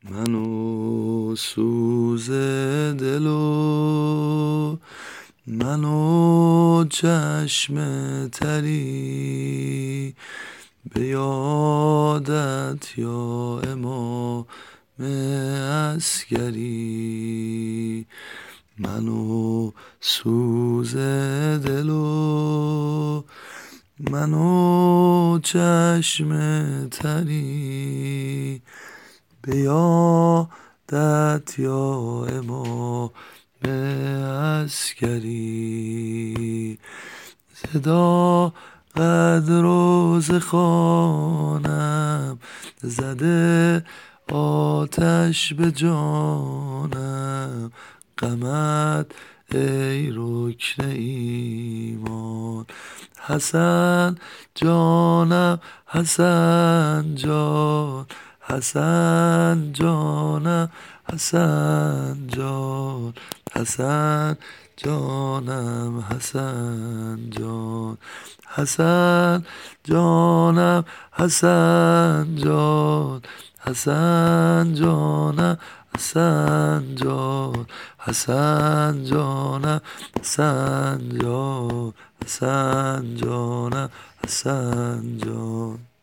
منو سوز دلو، منو چشم تری، به یادت یا امام عسکری. منو سوز دلو، منو چشم تری، به یادت یا امام عسکری. صدا قدر و ز خوانم، زده آتش به جانم، غمت ای رکن ایمان. حسن جانم حسن جان، حسن جانم حسن جان، حسن جانم حسن جان، حسن جانم حسن جان، حسن جانم حسن جان، حسن جانم حسن جان، حسن جانم حسن جان.